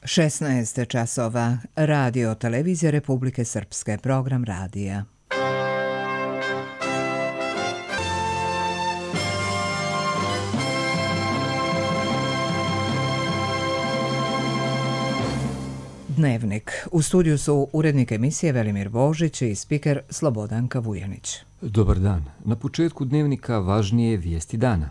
16 časova. Radio Televizija Republike Srpske. Program radija. Dnevnik. U studiju su urednik emisije Velimir Božić i spiker Slobodanka Vujanić. Dobar dan. Na početku dnevnika važnije vijesti dana.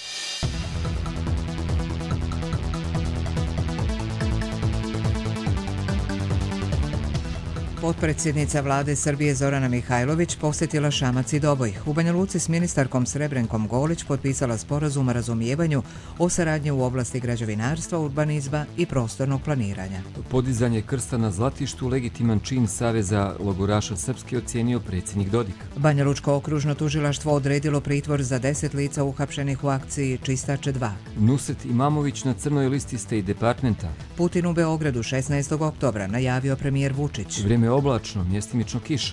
Potpredsjednica vlade Srbije Zorana Mihajlović posjetila Šamac i Doboj. U Banja Luci s ministarkom Srebrenkom Golić potpisala sporazum o razumijevanju o saradnji u oblasti građevinarstva, urbanizma i prostornog planiranja. Podizanje krsta na Zlatištu legitiman čin Saveza logoraša Srpske ocijenio predsjednik Dodik. Banja Lučko okružno tužilaštvo odredilo pritvor za 10 lica uhapšenih u akciji Čistače 2. Nusret Imamović na crnoj listi State Departmenta. Putin u Beogradu 16. oktobra najavio premijer Vučić. Vrijeme oblačno, mjestimično kiša.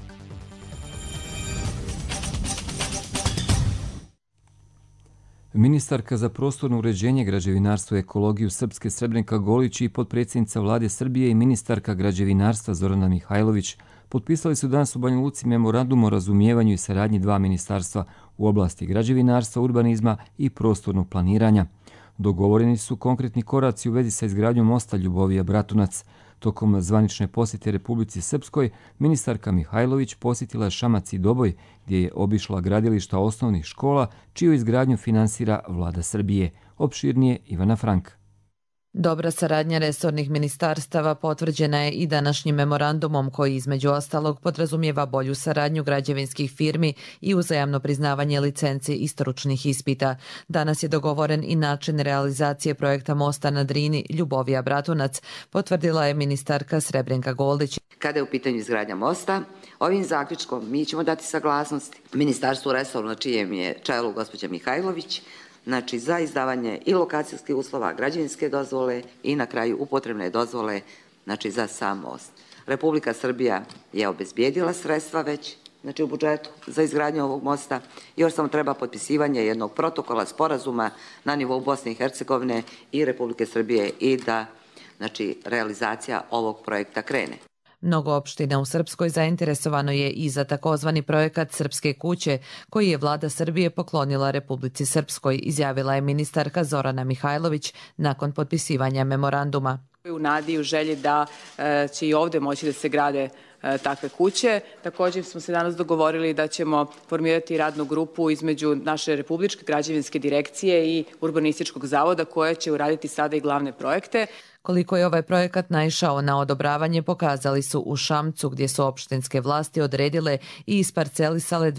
Ministarka za prostorno uređenje, građevinarstvo i ekologiju Srpske Srebrenka Golić i potpredsjednica vlade Srbije i ministarka građevinarstva Zorana Mihajlović potpisali su danas u Banja Luci memorandum o razumijevanju i saradnji dva ministarstva u oblasti građevinarstva, urbanizma i prostornog planiranja. Dogovoreni su konkretni koraci u vezi sa izgradnjom mosta Ljubovija-Bratunac. Tokom zvanične posjete Republici Srpskoj, ministarka Mihajlović posjetila je Šamac i Doboj, gdje je obišla gradilišta osnovnih škola, čiju izgradnju finansira vlada Srbije. Opširnije Ivana Frank. Dobra saradnja resornih ministarstava potvrđena je i današnjim memorandumom koji između ostalog podrazumijeva bolju saradnju građevinskih firmi i uzajamno priznavanje licenci i stručnih ispita. Danas je dogovoren i način realizacije projekta mosta na Drini Ljubovija-Bratunac, potvrdila je ministarka Srebrenka Golić. Kada je u pitanju izgradnja mosta, ovim zaključkom mi ćemo dati saglasnost ministarstvu resorno na čijem je čelu gospođa Mihajlović, znači za izdavanje i lokacijskih uslova, građevinske dozvole i na kraju upotrebne dozvole, znači za sam most. Republika Srbija je obezbijedila sredstva već, znači u budžetu za izgradnju ovog mosta. Još samo treba potpisivanje jednog protokola sporazuma na nivou Bosne i Hercegovine i Republike Srbije i da, znači, realizacija ovog projekta krene. Mnogo opština u Srpskoj zainteresovano je i za takozvani projekat Srpske kuće, koji je vlada Srbije poklonila Republici Srpskoj, izjavila je ministarka Zorana Mihajlović nakon potpisivanja memoranduma. U nadi i u želji da će i ovdje moći da se grade takve kuće. Također smo se danas dogovorili da ćemo formirati radnu grupu između naše Republičke građevinske direkcije i Urbanističkog zavoda koja će uraditi sada i glavne projekte. Koliko je ovaj projekat naišao na odobravanje pokazali su u Šamcu, gdje su opštinske vlasti odredile i isparcelisale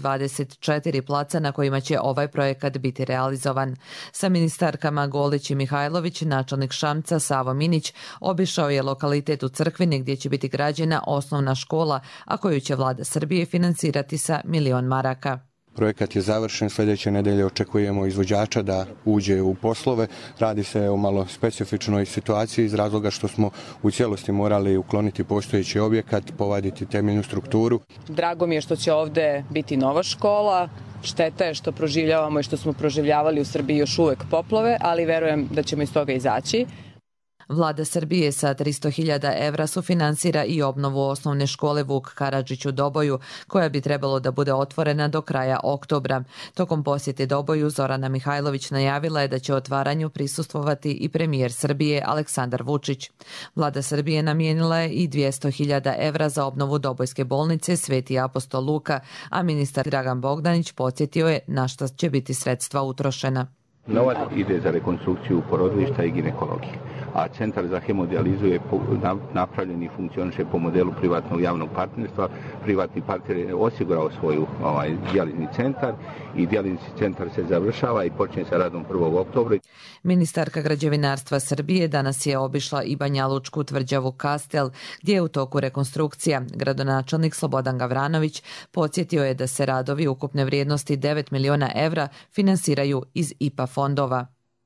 24 placa na kojima će ovaj projekat biti realizovan. Sa ministarkama Golić i Mihajlović, načelnik Šamca Savo Minić obišao je lokalitet u Crkvini gdje će biti građena osnovna škola, a koju će vlada Srbije finansirati sa 1.000.000 maraka. Projekat je završen, sljedeće nedelje očekujemo izvođača da uđe u poslove. Radi se o malo specifičnoj situaciji iz razloga što smo u cijelosti morali ukloniti postojeći objekat, povaditi temeljnu strukturu. Drago mi je što će ovdje biti nova škola. Šteta je što proživljavamo i što smo proživljavali u Srbiji još uvek poplave, ali verujem da ćemo iz toga izaći. Vlada Srbije sa 300.000 evra sufinansira i obnovu osnovne škole Vuk Karadžić u Doboju, koja bi trebalo da bude otvorena do kraja oktobra. Tokom posjete Doboju Zorana Mihajlović najavila je da će otvaranju prisustvovati i premijer Srbije Aleksandar Vučić. Vlada Srbije namijenila je i 200.000 evra za obnovu Dobojske bolnice Sveti apostol Luka, a ministar Dragan Bogdanić podsjetio je na šta će biti sredstva utrošena. Novac ide za rekonstrukciju porodilišta i ginekologije, a centar za hemodijalizu je napravljen i funkcioniše po modelu privatnog javnog partnerstva. Privatni partner je osigurao svoju dijalizni centar i dijalizni centar se završava i počne sa radom 1. oktobra. Ministarka građevinarstva Srbije danas je obišla i Banja Lučku tvrđavu Kastel, gdje je u toku rekonstrukcija. Gradonačelnik Slobodan Gavranović podsjetio je da se radovi ukupne vrijednosti 9 miliona evra finansiraju iz IPA fondova.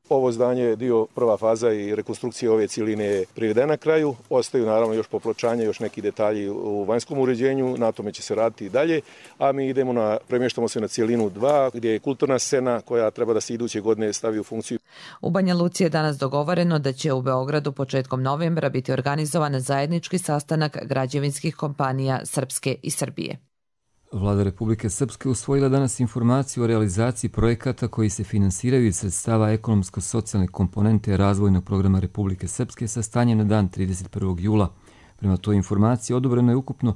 Ovo zdanje je prva faza i rekonstrukcija ove cijeline je privedena kraju. Ostaju naravno još popločanje, još neki detalji u vanjskom uređenju, na tome će se raditi i dalje, a mi premještamo se na cijelinu 2 gdje je kulturna scena koja treba da se iduće godine stavi u funkciju. U Banja Luci je danas dogovoreno da će u Beogradu početkom novembra biti organizovan zajednički sastanak građevinskih kompanija Srpske i Srbije. Vlada Republike Srpske usvojila danas informaciju o realizaciji projekata koji se finansiraju iz sredstava ekonomsko-socijalne komponente razvojnog programa Republike Srpske sa stanjem na dan 31. jula. Prema toj informaciji odobreno je ukupno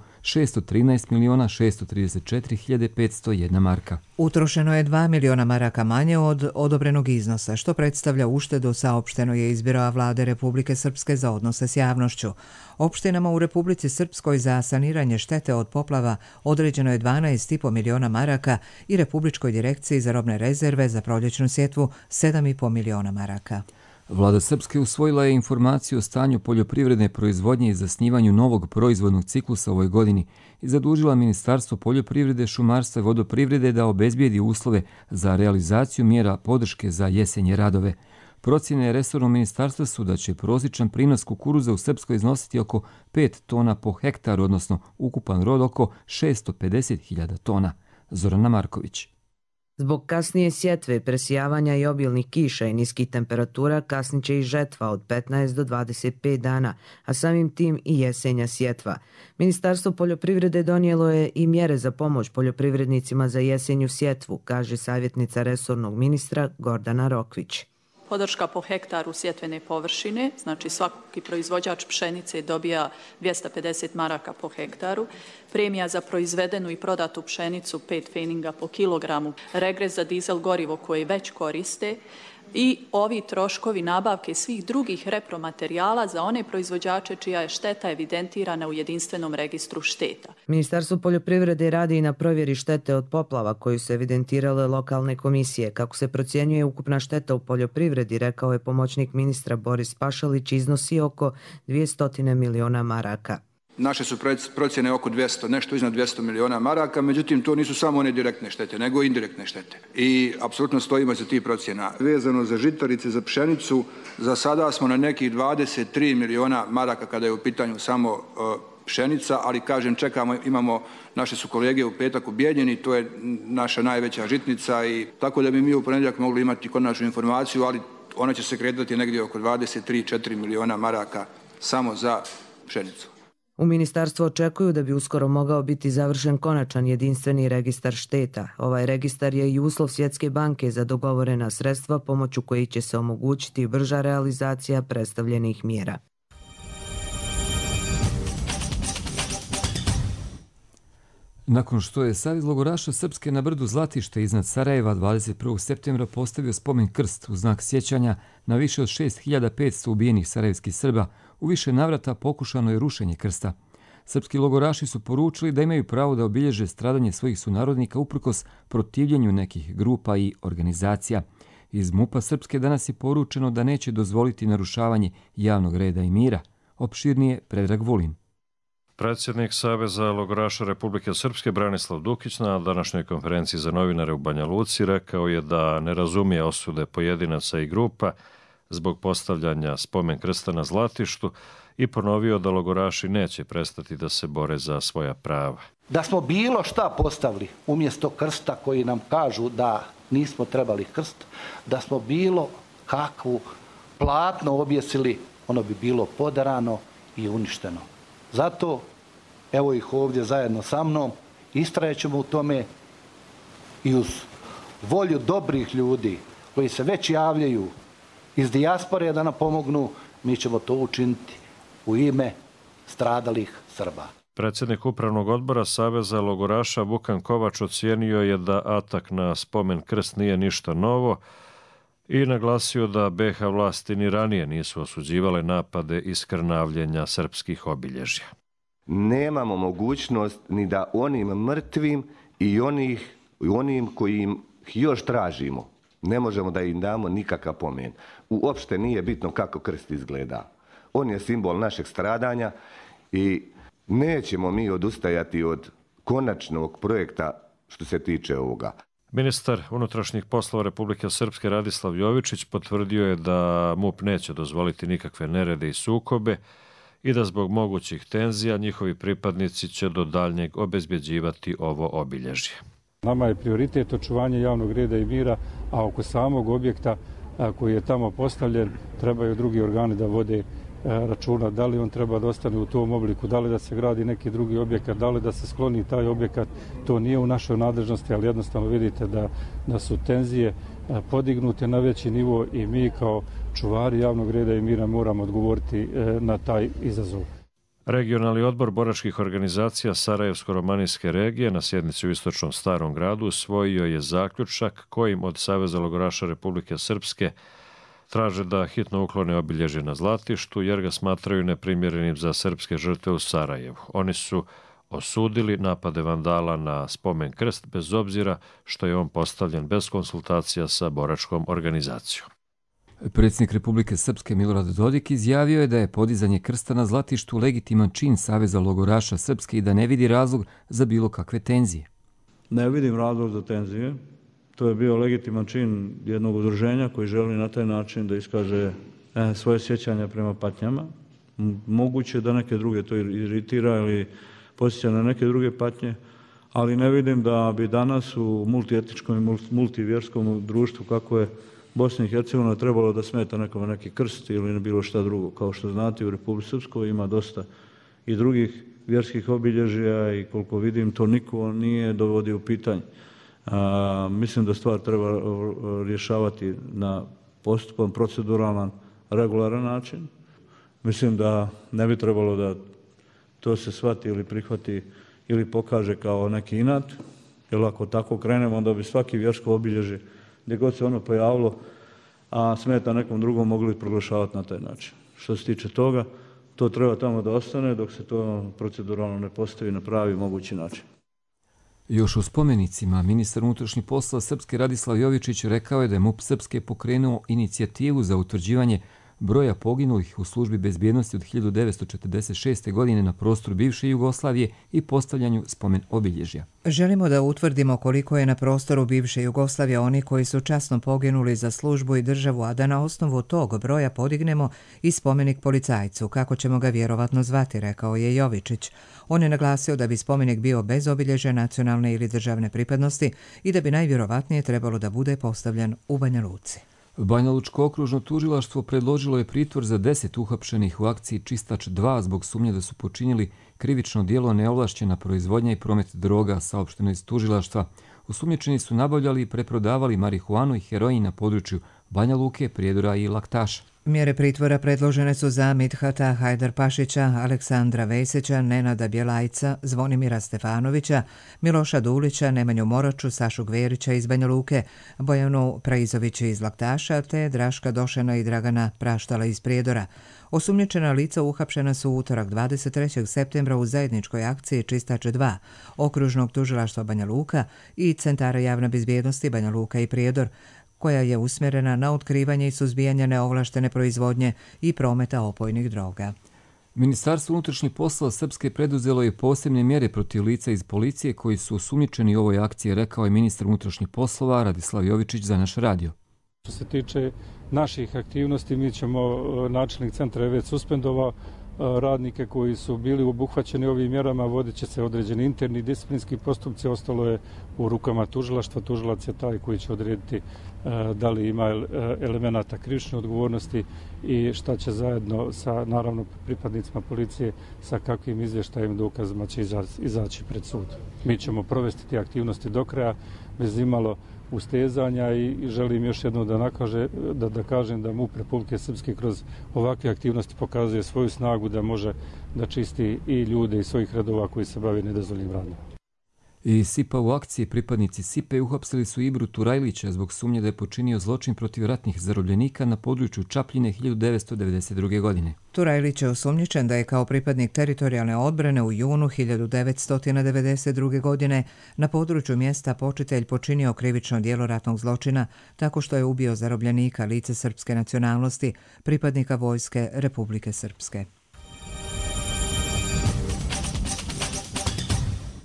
613.634.501 marka. Utrošeno je 2 miliona maraka manje od odobrenog iznosa, što predstavlja uštedu, saopšteno je iz Biroa Vlade Republike Srpske za odnose s javnošću. Opštinama u Republici Srpskoj za saniranje štete od poplava određeno je 12,5 miliona maraka i Republičkoj direkciji za robne rezerve za proljećnu sjetvu 7,5 miliona maraka. Vlada Srpske usvojila je informaciju o stanju poljoprivredne proizvodnje i zasnivanju novog proizvodnog ciklusa u ovoj godini i zadužila Ministarstvo poljoprivrede, šumarstva i vodoprivrede da obezbijedi uslove za realizaciju mjera podrške za jesenje radove. Procjene resornog ministarstva su da će prosječan prinos kukuruza u Srpskoj iznositi oko 5 tona po hektaru, odnosno ukupan rod oko 650.000 tona. Zorana Marković. Zbog kasnije sjetve, presijavanja i obilnih kiša i niskih temperatura kasnit će i žetva od 15 do 25 dana, a samim tim i jesenja sjetva. Ministarstvo poljoprivrede donijelo je i mjere za pomoć poljoprivrednicima za jesenju sjetvu, kaže savjetnica resornog ministra Gordana Rokvić. Podrška po hektaru sjetvene površine, znači svaki proizvođač pšenice dobija 250 maraka po hektaru, premija za proizvedenu i prodatu pšenicu 5 pfeninga po kilogramu, regres za dizel gorivo koje već koriste i ovi troškovi nabavke svih drugih repromaterijala za one proizvođače čija je šteta evidentirana u jedinstvenom registru šteta. Ministarstvo poljoprivrede radi i na provjeri štete od poplava koju su evidentirale lokalne komisije. Kako se procjenjuje ukupna šteta u poljoprivredi, rekao je pomoćnik ministra Boris Pašalić, iznosi oko 200 miliona maraka. Naše su procjene oko 200, nešto iznad 200 miliona maraka, međutim to nisu samo one direktne štete, nego i indirektne štete. I apsolutno stojimo za tih procjena. Vezano za žitarice, za pšenicu, za sada smo na nekih 23 miliona maraka kada je u pitanju samo pšenica, ali kažem imamo, naše su kolege u petak u Bijeljini, to je naša najveća žitnica i tako da bi mi u ponedjeljak mogli imati konačnu informaciju, ali ona će se kretati negdje oko 23-4 miliona maraka samo za pšenicu. U ministarstvu očekuju da bi uskoro mogao biti završen konačan jedinstveni registar šteta. Ovaj registar je i uslov Svjetske banke za dogovorena sredstva pomoću kojih će se omogućiti brža realizacija predstavljenih mjera. Nakon što je Savez logoraša Srpske na brdu Zlatište iznad Sarajeva 21. septembra postavio spomen krst u znak sjećanja na više od 6500 ubijenih sarajevskih Srba, u više navrata pokušano je rušenje krsta. Srpski logoraši su poručili da imaju pravo da obilježe stradanje svojih sunarodnika uprkos protivljenju nekih grupa i organizacija. Iz MUP-a Srpske danas je poručeno da neće dozvoliti narušavanje javnog reda i mira. Opširnije Predrag Vulin. Predsjednik Saveza logoraša Republike Srpske Branislav Dukić na današnjoj konferenciji za novinare u Banja Luci rekao je da ne razumije osude pojedinaca i grupa zbog postavljanja spomen krsta na Zlatištu i ponovio da logoraši neće prestati da se bore za svoja prava. Da smo bilo šta postavili umjesto krsta koji nam kažu da nismo trebali krst, da smo bilo kakvu platno objesili, ono bi bilo podarano i uništeno. Zato, evo ih ovdje zajedno sa mnom, istrajećemo u tome i uz volju dobrih ljudi koji se već javljaju iz dijaspore da nam pomognu, mi ćemo to učiniti u ime stradalih Srba. Predsjednik Upravnog odbora Saveza logoraša Vukan Kovač ocijenio je da atak na spomen krst nije ništa novo i naglasio da BiH vlasti ni ranije nisu osuđivale napade i skrnavljenja srpskih obilježja. Nemamo mogućnost ni da onim mrtvim i onim kojim još tražimo, ne možemo da im damo nikakav pomen. Uopšte nije bitno kako krst izgleda. On je simbol našeg stradanja i nećemo mi odustajati od konačnog projekta što se tiče ovoga. Ministar unutrašnjih poslova Republike Srpske Radislav Jovičić potvrdio je da MUP neće dozvoliti nikakve nerede i sukobe i da zbog mogućih tenzija njihovi pripadnici će do daljnjeg obezbjeđivati ovo obilježje. Nama je prioritet očuvanje javnog reda i mira, a oko samog objekta koji je tamo postavljen trebaju drugi organi da vode računa da li on treba da ostane u tom obliku, da li da se gradi neki drugi objekat, da li da se skloni taj objekat. To nije u našoj nadležnosti, ali jednostavno vidite da su tenzije podignute na veći nivo i mi kao čuvari javnog reda i mira moramo odgovoriti na taj izazov. Regionalni odbor boračkih organizacija Sarajevsko-romanijske regije na sjednici u Istočnom Starom gradu usvojio je zaključak kojim od Saveza logoraša Republike Srpske traže da hitno uklone obilježje na Zlatištu jer ga smatraju neprimjerenim za srpske žrtve u Sarajevu. Oni su osudili napade vandala na spomen krst bez obzira što je on postavljen bez konsultacija sa boračkom organizacijom. Predsjednik Republike Srpske Milorad Dodik izjavio je da je podizanje krsta na Zlatištu legitiman čin Saveza logoraša Srpske i da ne vidi razlog za bilo kakve tenzije. Ne vidim razlog za tenzije. To je bio legitiman čin jednog udruženja koji želi na taj način da iskaže svoje sjećanja prema patnjama. Moguće da neke druge to iritira ili posjeća na neke druge patnje, ali ne vidim da bi danas u multietničkom i multivjerskom društvu kako je Bosna i Hercegovina trebalo da smeta nekome neki krst ili bilo šta drugo. Kao što znate, u Republici Srpskoj ima dosta i drugih vjerskih obilježja i koliko vidim to niko nije dovodio u pitanje. Mislim da stvar treba rješavati na postupan, proceduralan, regularan način. Mislim da ne bi trebalo da to se shvati ili prihvati ili pokaže kao neki inat, jer ako tako krenemo, onda bi svaki vjersko obilježje, gdje god se ono pojavilo, a smeta nekom drugom, mogli proglašavati na taj način. Što se tiče toga, to treba tamo da ostane dok se to proceduralno ne postavi na pravi mogući način. Još u spomenicima, ministar unutrašnjih poslova Srpske Radislav Jovičić rekao je da je MUP Srpske pokrenuo inicijativu za utvrđivanje broja poginulih u službi bezbjednosti od 1946. godine na prostoru bivše Jugoslavije i postavljanju spomen obilježja. Želimo da utvrdimo koliko je na prostoru bivše Jugoslavije oni koji su časno poginuli za službu i državu, a da na osnovu tog broja podignemo i spomenik policajcu, kako ćemo ga vjerovatno zvati, rekao je Jovičić. On je naglasio da bi spomenik bio bez obilježja nacionalne ili državne pripadnosti i da bi najvjerovatnije trebalo da bude postavljen u Banja Luci. Banjalučko okružno tužilaštvo predložilo je pritvor za 10 uhapšenih u akciji Čistač 2 zbog sumnje da su počinili krivično djelo neovlašćena proizvodnja i promet droga, saopšteno iz tužilaštva. Osumnjičeni su nabavljali i preprodavali marihuanu i heroin na području Banja Luke, Prijedora i Laktaša. Mjere pritvora predložene su za Midhata Hajdarpašića, Aleksandra Vesića, Nenada Bjelajca, Zvonimira Stefanovića, Miloša Dulića, Nemanju Moraču, Sašu Gverića iz Banja Luke, Bojanu Praizovića iz Laktaša te Draška Došena i Dragana Praštala iz Prijedora. Osumnjičena lica uhapšena su u utorak 23. septembra u zajedničkoj akciji Čistač 2 okružnog tužilaštva Banja Luka i Centara javne bezbjednosti Banja Luka i Prijedor, koja je usmjerena na otkrivanje i suzbijanje neovlaštene proizvodnje i prometa opojnih droga. Ministarstvo unutrašnjih poslova Srpske preduzelo je posebne mjere protiv lica iz policije koji su osumnjičeni u ovoj akciji, rekao je ministar unutrašnjih poslova Radislav Jovičić za naš radio. Što se tiče naših aktivnosti, mi ćemo, načelnik centra je već suspendovao radnike koji su bili obuhvaćeni ovim mjerama, vodit će se određeni interni disciplinski postupci, ostalo je u rukama tužilaštva. Tužilac je taj koji će odrediti da li ima elemenata krivične odgovornosti i šta će zajedno sa, naravno, pripadnicima policije sa kakvim izvještajem dokazima će izaći pred sud. Mi ćemo provesti te aktivnosti do kraja bez imalo ustezanja i želim još jednom da kažem da MUP Republike Srpske kroz ovakve aktivnosti pokazuje svoju snagu da može da čisti i ljude iz svojih redova koji se bave nedozvoljenim radom. I SIPA u akciji pripadnici SIPA uhapsili su Ibru Turajlića zbog sumnje da je počinio zločin protiv ratnih zarobljenika na području Čapljine 1992. godine. Turajlić je osumnjičen da je kao pripadnik teritorijalne odbrane u junu 1992. godine na području mjesta Počitelj počinio krivično djelo ratnog zločina tako što je ubio zarobljenika lice srpske nacionalnosti, pripadnika vojske Republike Srpske.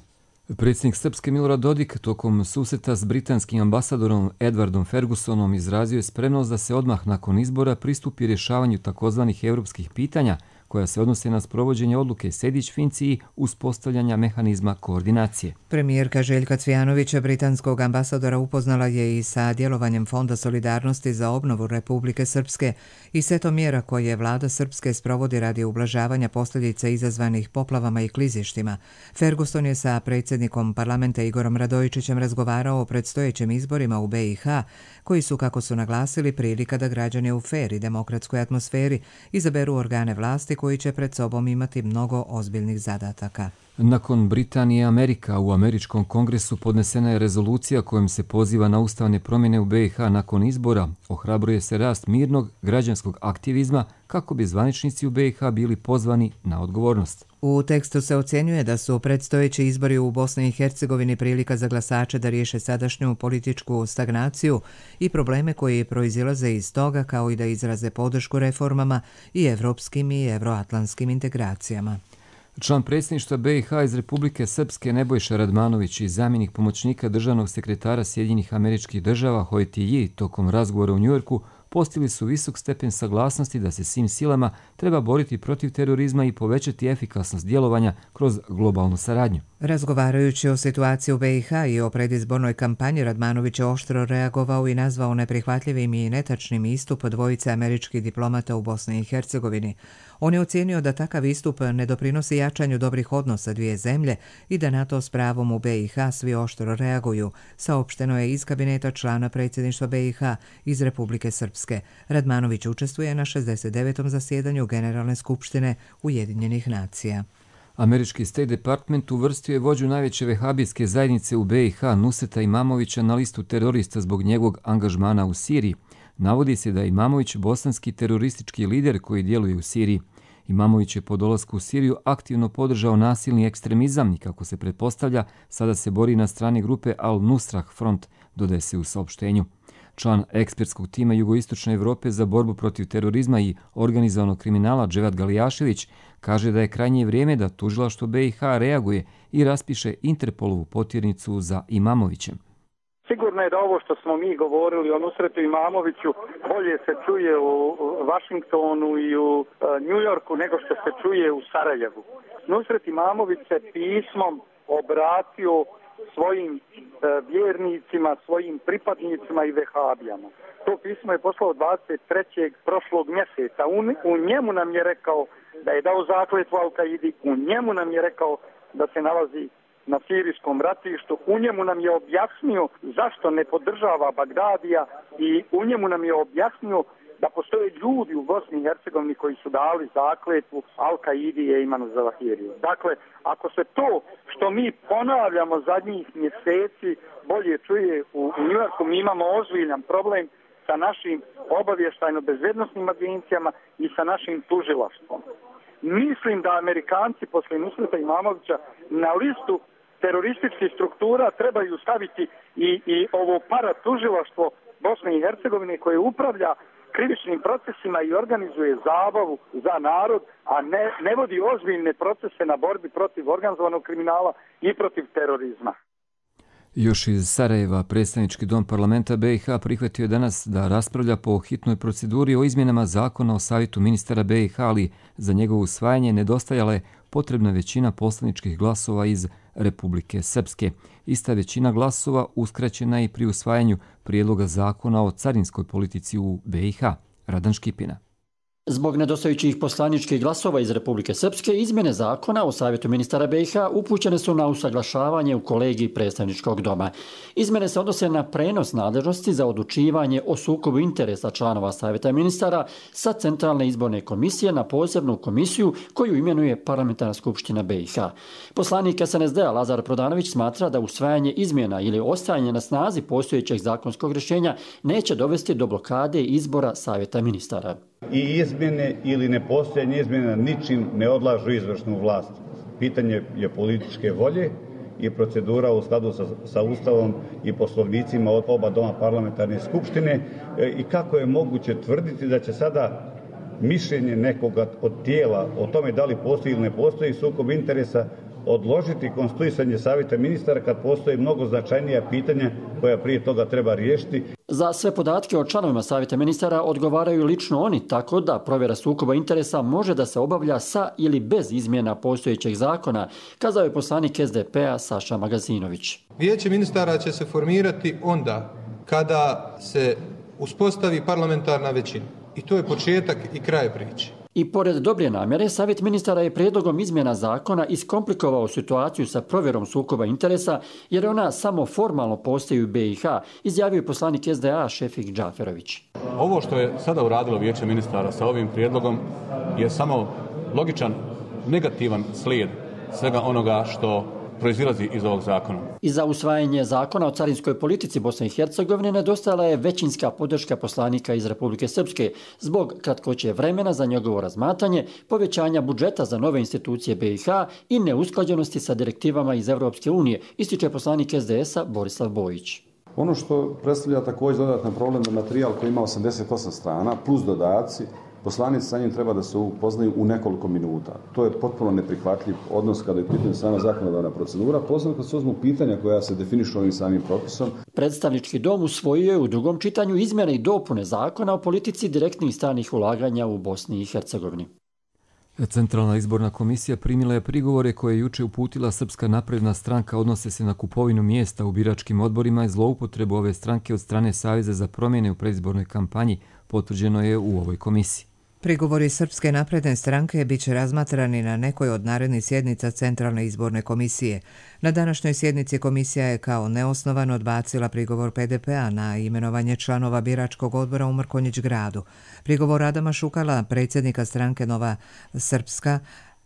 Predsjednik Srpske Milorad Dodik tokom susreta s britanskim ambasadorom Edwardom Fergusonom izrazio je spremnost da se odmah nakon izbora pristupi rješavanju takozvanih europskih pitanja koja se odnose na sprovođenje odluke Sejdić-Finci i uspostavljanja mehanizma koordinacije. Premijerka Željka Cvijanovića britanskog ambasadora upoznala je i sa djelovanjem Fonda solidarnosti za obnovu Republike Srpske i setom mjera koje vlada Srpske sprovodi radi ublažavanja posljedica izazvanih poplavama i klizištima. Ferguson je sa predsjednikom parlamenta Igorom Radojičićem razgovarao o predstojećim izborima u BiH, koji su, kako su naglasili, prilika da građani u fer i demokratskoj atmosferi izaberu organe vlasti koji će pred sobom imati mnogo ozbiljnih zadataka. Nakon Britanije i Amerika u Američkom kongresu podnesena je rezolucija kojom se poziva na ustavne promjene u BiH nakon izbora. Ohrabruje se rast mirnog građanskog aktivizma kako bi zvaničnici u BiH bili pozvani na odgovornost. U tekstu se ocjenjuje da su predstojeći izbori u Bosni i Hercegovini prilika za glasače da riješe sadašnju političku stagnaciju i probleme koji proizilaze iz toga, kao i da izraze podršku reformama i evropskim i evroatlantskim integracijama. Član predsjedništva BiH iz Republike Srpske Nebojša Radmanović i zamjenik pomoćnika državnog sekretara Sjedinjenih Američkih Država Ho Ti tokom razgovora u Njujorku postigli su visok stepen saglasnosti da se svim silama treba boriti protiv terorizma i povećati efikasnost djelovanja kroz globalnu saradnju. Razgovarajući o situaciji u BiH i o predizbornoj kampanji, Radmanović je oštro reagovao i nazvao neprihvatljivim i netačnim istup dvojice američkih diplomata u Bosni i Hercegovini. On je ocijenio da takav istup ne doprinosi jačanju dobrih odnosa dvije zemlje i da na to s pravom u BiH svi oštro reaguju, saopšteno je iz kabineta člana predsjedništva BiH iz Republike Srpske. Radmanović učestvuje na 69. zasjedanju Generalne skupštine Ujedinjenih nacija. Američki State Department uvrstio je vođu najveće vehabijske zajednice u BiH Nusreta Imamovića na listu terorista zbog njegovog angažmana u Siriji. Navodi se da je Imamović bosanski teroristički lider koji djeluje u Siriji. Imamović je po dolasku u Siriju aktivno podržao nasilni ekstremizam i, kako se pretpostavlja, sada se bori na strani grupe Al-Nusrah Front, dodaje se u saopštenju. Član ekspertskog tima Jugoistočne Evrope za borbu protiv terorizma i organizovanog kriminala Dževat Galijašević kaže da je krajnje vrijeme da tužilaštvo BiH reaguje i raspiše Interpolovu potjernicu za Imamovićem. Sigurno je da ovo što smo mi govorili o Nusretu Imamoviću bolje se čuje u Vašingtonu i u Njujorku nego što se čuje u Sarajevu. Nusret Imamović se pismom obratio svojim vjernicima, svojim pripadnicima i vehabijama. To pismo je poslao 23. prošlog mjeseca. U njemu nam je rekao da je dao zakletvu Al-Kaidi, u njemu nam je rekao da se nalazi na sirijskom ratištu, u njemu nam je objasnio zašto ne podržava Bagdadija i u njemu nam je objasnio da postoje ljudi u Bosni i Hercegovini koji su dali zakletvu Al-Kaidi i Ejmanu Zavahiriju. Dakle, ako se to što mi ponavljamo zadnjih mjeseci bolje čuje u Njujorku, mi imamo ozbiljan problem sa našim obavještajno-bezbednosnim agencijama i sa našim tužilaštvom. Mislim da Amerikanci poslije Nusreta Imamovića na listu terorističkih struktura trebaju staviti i ovo paratužilaštvo Bosne i Hercegovine koje upravlja krivičnim procesima i organizuje zabavu za narod, a ne vodi ozbiljne procese na borbi protiv organizovanog kriminala i protiv terorizma. Još iz Sarajeva predstavnički dom parlamenta BiH prihvatio je danas da raspravlja po hitnoj proceduri o izmjenama zakona o savjetu ministara BiH, ali za njegovo usvajanje nedostajala je potrebna većina poslaničkih glasova iz Republike Srpske. Ista većina glasova uskraćena je i pri usvajanju prijedloga zakona o carinskoj politici u BiH. Radan Škipina. Zbog nedostajućih poslaničkih glasova iz Republike Srpske, izmjene zakona o savjetu ministara BiH upućene su na usaglašavanje u kolegiji predstavničkog doma. Izmjene se odnose na prenos nadležnosti za odlučivanje o sukobu interesa članova savjeta ministara sa Centralne izborne komisije na posebnu komisiju koju imenuje Parlamentarna skupština BiH. Poslanik SNSD-a Lazar Prodanović smatra da usvajanje izmjena ili ostajanje na snazi postojećeg zakonskog rješenja neće dovesti do blokade izbora savjeta ministara. I izmjene ili nepostojanje izmjena ničim ne odlažu izvršnu vlast. Pitanje je političke volje i procedura u skladu sa Ustavom i poslovnicima od oba doma parlamentarne skupštine i kako je moguće tvrditi da će sada mišljenje nekoga od tijela o tome da li postoji ili ne postoji sukob interesa odložiti konstituisanje savjeta ministara kad postoji mnogo značajnija pitanja koja prije toga treba riješiti. Za sve podatke o članovima savjeta ministara odgovaraju lično oni, tako da provjera sukoba interesa može da se obavlja sa ili bez izmjena postojećeg zakona, kazao je poslanik SDP-a Saša Magazinović. Vijeće ministara će se formirati onda kada se uspostavi parlamentarna većina. I to je početak i kraj priče. I pored dobre namjere, savjet ministara je prijedlogom izmjena zakona iskomplikovao situaciju sa provjerom sukoba interesa, jer ona samo formalno postoji u BiH, izjavio poslanik SDA Šefik Džaferović. Ovo što je sada uradilo Vijeće ministara sa ovim prijedlogom je samo logičan, negativan slijed svega onoga što proizilazi iz ovog zakona. I za usvajanje zakona o carinskoj politici Bosne i Hercegovine nedostajala je većinska podrška poslanika iz Republike Srpske zbog kratkoće vremena za njegovo razmatranje, povećanja budžeta za nove institucije BiH i neusklađenosti sa direktivama iz Europske unije, ističe poslanik SDS-a Borislav Bojić. Ono što predstavlja također dodatan problem da materijal koji ima 88 strana plus dodaci, poslanici sa njim treba da se upoznaju u nekoliko minuta. To je potpuno neprihvatljiv odnos kada je u pitanju sama zakonodavna procedura, posebno kad se uzmu pitanja koja se definišu ovim samim propisom. Predstavnički dom usvojio je u drugom čitanju izmjene i dopune zakona o politici direktnih stranih ulaganja u Bosni i Hercegovini. Centralna izborna komisija primila je prigovore koje je juče uputila Srpska napredna stranka, odnose se na kupovinu mjesta u biračkim odborima i zloupotrebu ove stranke od strane Saveza za promjene u predizbornoj kampanji, potvrđeno je u ovoj komisiji. Prigovori Srpske napredne stranke bit će razmatrani na nekoj od narednih sjednica Centralne izborne komisije. Na današnjoj sjednici komisija je kao neosnovan odbacila prigovor PDP-a na imenovanje članova biračkog odbora u Mrkonjić gradu. Prigovor Adama Šukala, predsjednika stranke Nova Srpska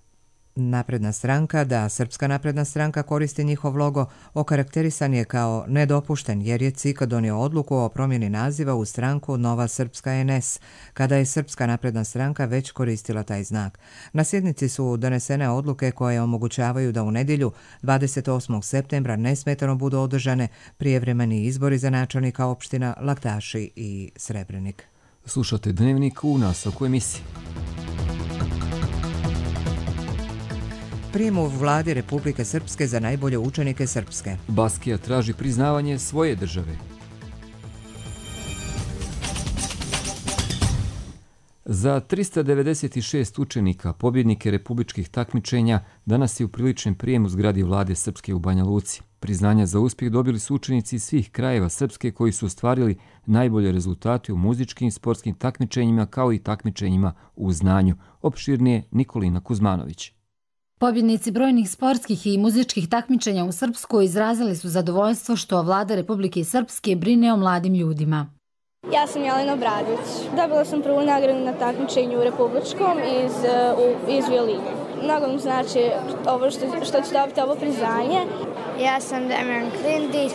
napredna stranka, da Srpska napredna stranka koristi njihov logo, okarakterisan je kao nedopušten jer je CIK donio odluku o promjeni naziva u stranku Nova Srpska NS, kada je Srpska napredna stranka već koristila taj znak. Na sjednici su donesene odluke koje omogućavaju da u nedjelju 28. septembra nesmetano budu održane prijevremeni izbori za načelnika opština Laktaši i Srebrenik. Slušate Dnevnik u nastavku emisije. Prijem u vladi Republike Srpske za najbolje učenike Srpske. Baskija traži priznavanje svoje države. Za 396 učenika, pobjednike republičkih takmičenja, danas je upriličen prijem u zgradi vlade Srpske u Banja Luci. Priznanja za uspjeh dobili su učenici iz svih krajeva Srpske koji su ostvarili najbolje rezultate u muzičkim i sportskim takmičenjima kao i takmičenjima u znanju. Opširnije Nikolina Kuzmanović. Pobjednici brojnih sportskih i muzičkih takmičenja u Srpskoj izrazili su zadovoljstvo što vlada Republike Srpske brine o mladim ljudima. Ja sam Jelena Bradović. Dobila sam prvu nagradu na takmičenju u Republičkom iz violine. Mnogo mi znači ovo što ću dobiti ovo priznanje. Ja sam Damjan Klindić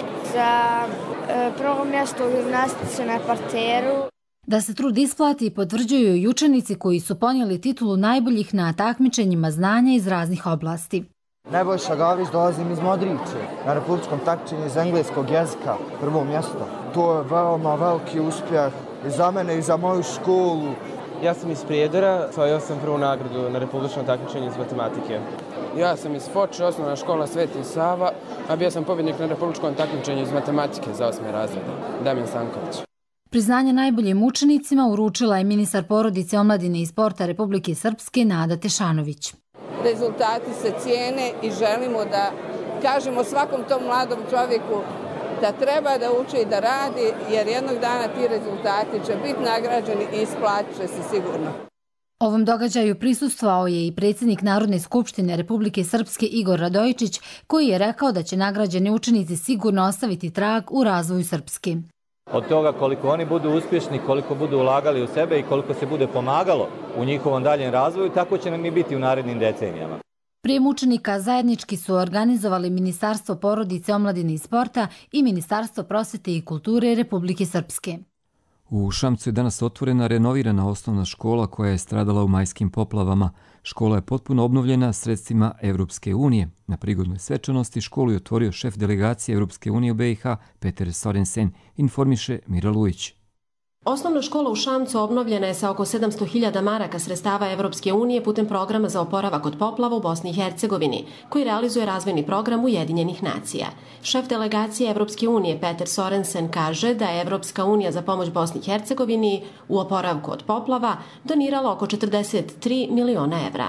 za prvo mjesto u gimnastici na parteru. Da se trud isplati potvrđuju i učenici koji su ponijeli titulu najboljih na takmičenjima znanja iz raznih oblasti. Nebojša Gavrić, dolazim iz Modriče, na republičkom takmičenju iz engleskog jezika, prvo mjesto. To je veoma veliki uspjeh i za mene i za moju školu. Ja sam iz Prijedora, osvojio sam prvu nagradu na republičkom takmičenju iz matematike. Ja sam iz Foče, osnovna škola Sveti Sava, a bio sam pobjednik na republičkom takmičenju iz matematike za 8. razred, Damjan Sanković. Priznanje najboljim učenicima uručila je ministar porodice, omladine i sporta Republike Srpske Nada Tešanović. Rezultati se cijene i želimo da kažemo svakom tom mladom čovjeku da treba da uči i da radi, jer jednog dana ti rezultati će biti nagrađeni i isplatit će se sigurno. Ovom događaju prisustvovao je i predsjednik Narodne skupštine Republike Srpske Igor Radojičić, koji je rekao da će nagrađeni učenici sigurno ostaviti trag u razvoju Srpske. Od toga koliko oni budu uspješni, koliko budu ulagali u sebe i koliko se bude pomagalo u njihovom daljem razvoju, tako će nam i biti u narednim decenijama. Prijem učenika zajednički su organizovali Ministarstvo porodice, omladine i sporta i Ministarstvo prosvete i kulture Republike Srpske. U Šamcu je danas otvorena renovirana osnovna škola koja je stradala u majskim poplavama. Škola je potpuno obnovljena sredstvima Evropske unije. Na prigodnoj svečanosti školu je otvorio šef delegacije Evropske unije u BiH Peter Sorensen, informiše Mira Lujić. Osnovna škola u Šamcu obnovljena je sa oko 700.000 maraka sredstava Evropske unije putem programa za oporavak od poplava u Bosni i Hercegovini, koji realizuje razvojni program Ujedinjenih nacija. Šef delegacije Evropske unije Peter Sorensen kaže da je Evropska unija za pomoć Bosni i Hercegovini u oporavku od poplava donirala oko 43 miliona evra.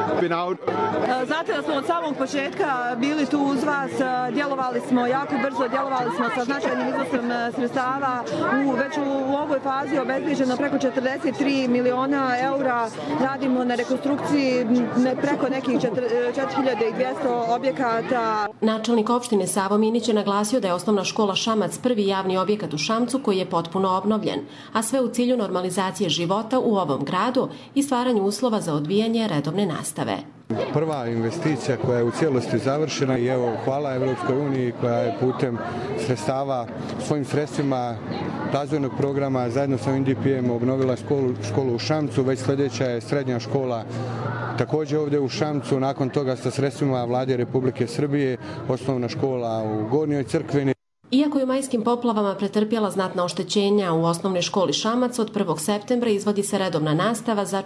Znate da smo od samog početka bili tu uz vas, djelovali smo jako brzo, djelovali smo sa značajnim iznosom sredstava, već u ovoj fazi obezbeđeno preko 43 miliona eura, radimo na rekonstrukciji preko nekih 4200 objekata. Načelnik opštine Savo Minić je naglasio da je osnovna škola Šamac prvi javni objekat u Šamcu koji je potpuno obnovljen, a sve u cilju normalizacije života u ovom gradu i stvaranju uslova za odvijanje redovne nastave. Prva investicija koja je u cijelosti završena i evo hvala Evropskoj uniji koja je putem sredstava, svojim sredstvima razvojnog programa zajedno sa UNDP-em obnovila školu u Šamcu, već sljedeća je srednja škola također ovdje u Šamcu, nakon toga sa sredstvima Vlade Republike Srbije osnovna škola u Gornjoj Crkveni. Iako je u majskim poplavama pretrpjela znatna oštećenja, u osnovnoj školi Šamac od 1. septembra izvodi se redovna nastava za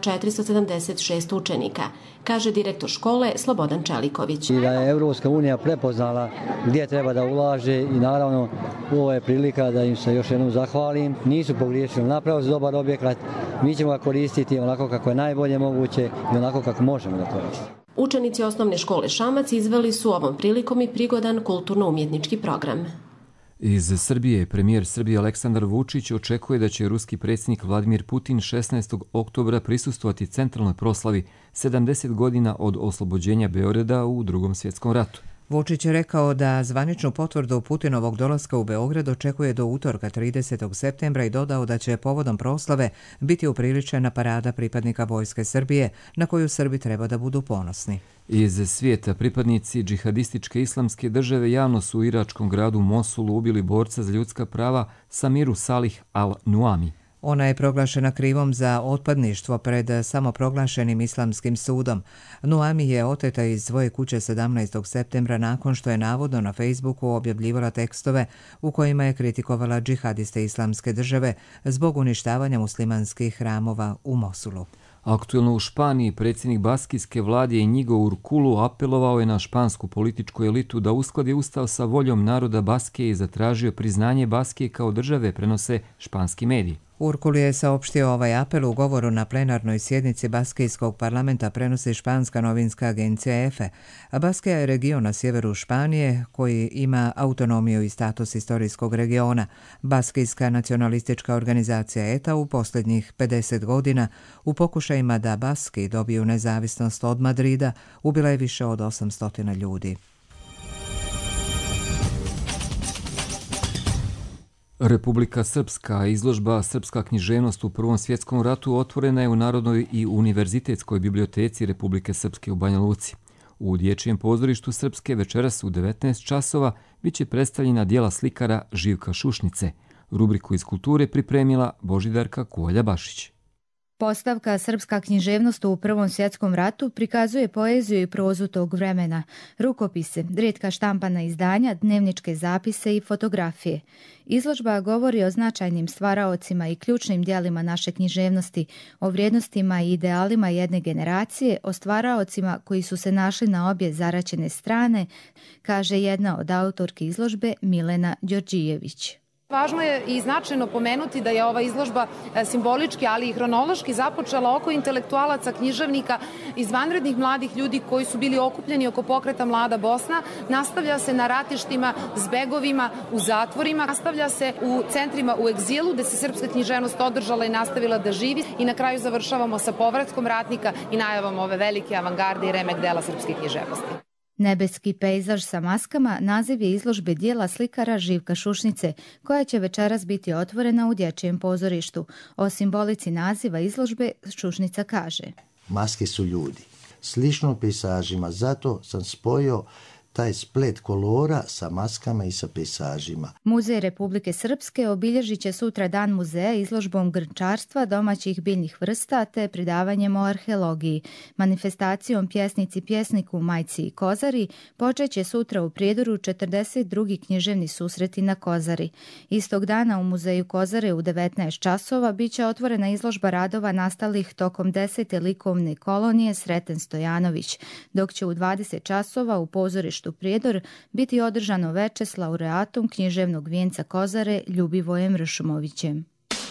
476 učenika, kaže direktor škole Slobodan Čeliković. I da je Evropska unija prepoznala gdje treba da ulaže i naravno ovo je prilika da im se još jednom zahvalim. Nisu pogriješili, napravili dobar objekat, mi ćemo ga koristiti onako kako je najbolje moguće i onako kako možemo da koristimo. Učenici osnovne škole Šamac izveli su ovom prilikom i prigodan kulturno-umjetnički program. Iz Srbije premijer Srbije Aleksandar Vučić očekuje da će ruski predsjednik Vladimir Putin 16. oktobra prisustvovati centralnoj proslavi 70 godina od oslobođenja Beograda u Drugom svjetskom ratu. Vučić je rekao da zvaničnu potvrdu Putinovog dolaska u Beograd očekuje do utorka 30. septembra i dodao da će povodom proslave biti upriličena parada pripadnika Vojske Srbije na koju Srbi treba da budu ponosni. Iz svijeta pripadnici džihadističke islamske države javno su u iračkom gradu Mosulu ubili borca za ljudska prava Samiru Salih al-Nuami. Ona je proglašena krivom za otpadništvo pred samoproglašenim islamskim sudom. Nuami je oteta iz svoje kuće 17. septembra nakon što je navodno na Facebooku objavljivala tekstove u kojima je kritikovala džihadiste islamske države zbog uništavanja muslimanskih hramova u Mosulu. Aktuelno u Španiji predsjednik baskijske vlade Inigo Urkulu apelovao je na špansku političku elitu da uskladi ustav sa voljom naroda Baskije i zatražio priznanje Baskije kao države, prenose španski mediji. Urkul je saopštio ovaj apel u govoru na plenarnoj sjednici Baskijskog parlamenta, prenosi španska novinska agencija EFE. Baskija je region na sjeveru Španije koji ima autonomiju i status istorijskog regiona. Baskijska nacionalistička organizacija ETA u posljednjih 50 godina u pokušajima da Baski dobiju nezavisnost od Madrida ubila je više od 800 ljudi. Republika Srpska, izložba Srpska književnost u Prvom svjetskom ratu otvorena je u Narodnoj i univerzitetskoj biblioteci Republike Srpske u Banja Luci. U dječjem pozorištu Srpske večeras u 19 časova biće predstavljena djela slikara Živka Šušnice. Rubriku iz kulture pripremila Božidarka Kuvalja-Bašić. Postavka Srpska književnost u Prvom svjetskom ratu prikazuje poeziju i prozu tog vremena, rukopise, rijetka štampana izdanja, dnevničke zapise i fotografije. Izložba govori o značajnim stvaraocima i ključnim djelima naše književnosti, o vrijednostima i idealima jedne generacije, o stvaraocima koji su se našli na obje zaraćene strane, kaže jedna od autorki izložbe Milena Đorđijević. Važno je i značajno pomenuti da je ova izložba simbolički, ali i hronološki započela oko intelektualaca, književnika, izvanrednih mladih ljudi koji su bili okupljeni oko pokreta Mlada Bosna. Nastavlja se na ratištima, zbegovima, u zatvorima, nastavlja se u centrima u egzilu, gde se srpska književnost održala i nastavila da živi. I na kraju završavamo sa povratkom ratnika i najavom ove velike avangarde i remek dela srpske književnosti. Nebeski pejzaž sa maskama naziv je izložbe dijela slikara Živka Šušnice, koja će večeras biti otvorena u dječjem pozorištu. O simbolici naziva izložbe Šušnica kaže: Maske su ljudi. Slično pejzažima, zato sam spojio taj splet kolora sa maskama i sa pejsažima. Muzej Republike Srpske obilježit će sutra dan muzeja izložbom grnčarstva, domaćih biljnih vrsta te predavanjem o arheologiji. Manifestacijom Pjesnici pjesniku Majci i Kozari počeće sutra u Prijedoru 42. književni susreti na Kozari. Istog dana u muzeju Kozare u 19 časova biće otvorena izložba radova nastalih tokom 10. likovne kolonije Sreten Stojanović, dok će u 20 časova u pozorištu Prijedor biti održano veče s laureatom književnog vijenca Kozare Ljubivojem Ršumovićem.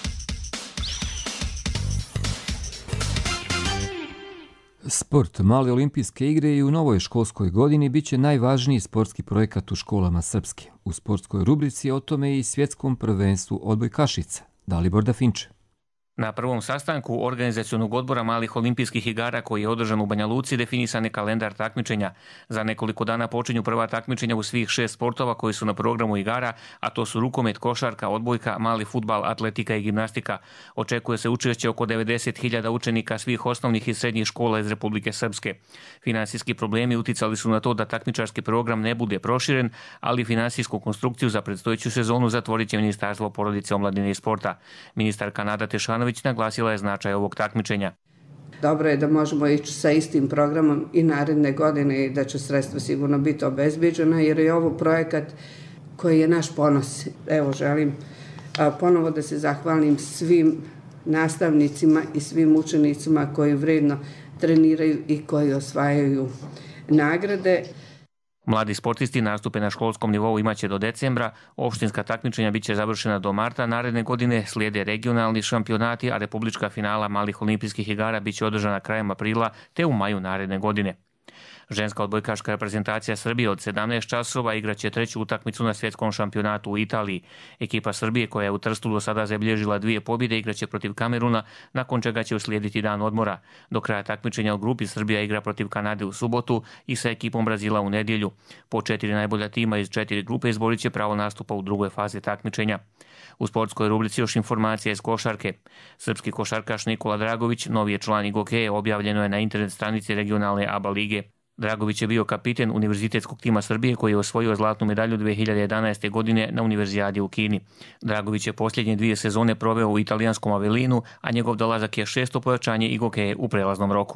Sport Male olimpijske igre i u novoj školskoj godini biće najvažniji sportski projekat u školama Srpske. U sportskoj rubrici o tome i svjetskom prvenstvu odbojkašica. Dalibor Dafinče. Na prvom sastanku organizacionog odbora malih olimpijskih igara koji je održan u Banja Luci definisan je kalendar takmičenja. Za nekoliko dana počinju prva takmičenja u svih 6 sportova koji su na programu igara, a to su rukomet, košarka, odbojka, mali fudbal, atletika i gimnastika. Očekuje se učešće oko 90.000 učenika svih osnovnih i srednjih škola iz Republike Srpske. Finansijski problemi uticali su na to da takmičarski program ne bude proširen, ali finansijsku konstrukciju za predstojeću sezonu zatvorit će Ministarstvo porodice, omladine i sporta. Ministarka Nada Tešanović naglasila je značaj ovog takmičenja. Dobro je da možemo ići sa istim programom i naredne godine i da će sredstva sigurno biti obezbeđena, jer je ovo projekat koji je naš ponos. Evo, želim ponovo da se zahvalim svim nastavnicima i svim učenicima koji vredno treniraju i koji osvajaju nagrade. Mladi sportisti nastupe na školskom nivou imaće do decembra, opštinska takmičenja biće završena do marta naredne godine, slijede regionalni šampionati, a republička finala malih olimpijskih igara biće održana krajem aprila te u maju naredne godine. Ženska odbojkaška reprezentacija Srbije od 17 časova igraće treću utakmicu na svjetskom šampionatu u Italiji. Ekipa Srbije, koja je u Trstu do sada zabilježila 2 pobjede, igraće protiv Kameruna, nakon čega će uslijediti dan odmora. Do kraja takmičenja u grupi Srbija igra protiv Kanade u subotu i sa ekipom Brazila u nedjelju. Po 4 najbolja tima iz 4 grupe izborit će pravo nastupa u drugoj fazi takmičenja. U sportskoj rubrici još informacija iz košarke. Srpski košarkaš Nikola Dragović, novi je član Igokeje, objavljeno je na internet stranici regionalne ABA lige. Dragović je bio kapiten univerzitetskog tima Srbije koji je osvojio zlatnu medalju 2011. godine na univerzijadi u Kini. Dragović je posljednje 2 sezone proveo u italijanskom Avelinu, a njegov dolazak je 6. pojačanje Igokeje u prelaznom roku.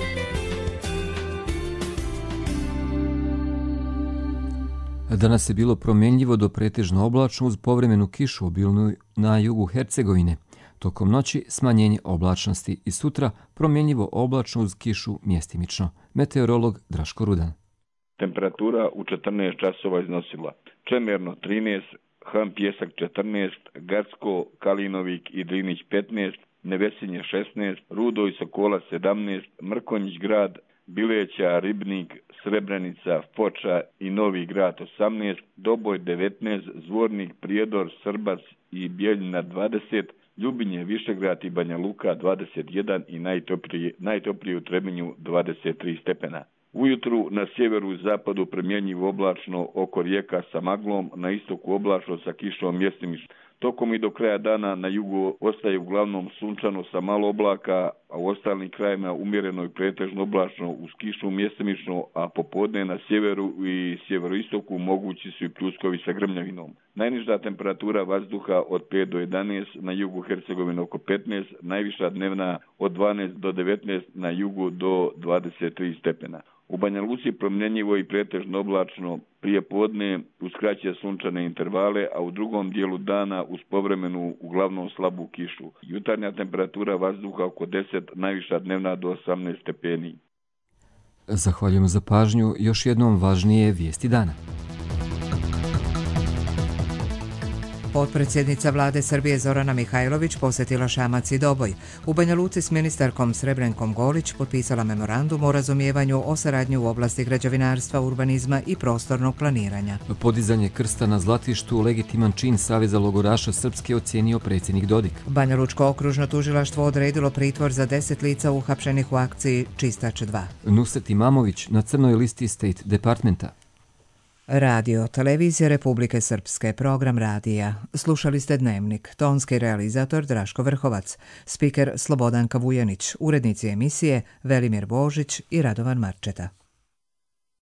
Danas je bilo promjenljivo do pretežno oblačno uz povremenu kišu obilnu na jugu Hercegovine. Tokom noći smanjenje oblačnosti i sutra promjenljivo oblačno uz kišu mjestimično. Meteorolog Draško Rudan. Temperatura u 14 časova iznosila Čemerno 13, Han Pjesak 14, Gacko, Kalinovik i Drinić 15, Nevesinje 16, Rudo i Sokola 17, Mrkonjić grad, Bileća, Ribnik, Srebrenica, Foča i Novi grad 18, Doboj 19, Zvornik, Prijedor, Srbac i Bijeljina 20, Ljubinje, Višegrad i Banja Luka 21 i najtoplije u Trebinju 23 stepena. Ujutru na sjeveru i zapadu promjenjivo oblačno oko rijeka sa maglom, na istoku oblačno sa kišom mjestimično. Tokom i do kraja dana na jugu ostaje uglavnom sunčano sa malo oblaka, a u ostalim krajima umjereno i pretežno oblačno uz kišu mjestimično, a popodne na sjeveru i sjeveroistoku mogući su i pljuskovi sa grmljavinom. Najniža temperatura vazduha od 5 do 11, na jugu Hercegovine oko 15, najviša dnevna od 12 do 19, na jugu do 23 stepena. U Banja Luci promjenjivo i pretežno oblačno prije podne uz kraće sunčane intervale, a u drugom dijelu dana uz povremenu uglavnom slabu kišu. Jutarnja temperatura vazduha oko 10, najviša dnevna do 18 stepeni. Zahvaljujemo za pažnju. Još jednom važnije vijesti dana. Potpredsjednica vlade Srbije Zorana Mihajlović posjetila Šamac i Doboj. U Banja Luci s ministarkom Srebrenkom Golić potpisala memorandum o razumijevanju o saradnji u oblasti građevinarstva, urbanizma i prostornog planiranja. Podizanje krsta na Zlatištu legitiman čin Saveza logoraša Srpske ocijenio predsjednik Dodik. Banja Lučko okružno tužilaštvo odredilo pritvor za 10 lica uhapšenih u akciji Čistač 2. Nusret Imamović na crnoj listi State Departmenta. Radio, televizija Republike Srpske, program radija. Slušali ste Dnevnik, tonski realizator Draško Vrhovac, spiker Slobodanka Vujanić, urednici emisije Velimir Božić i Radovan Marčeta.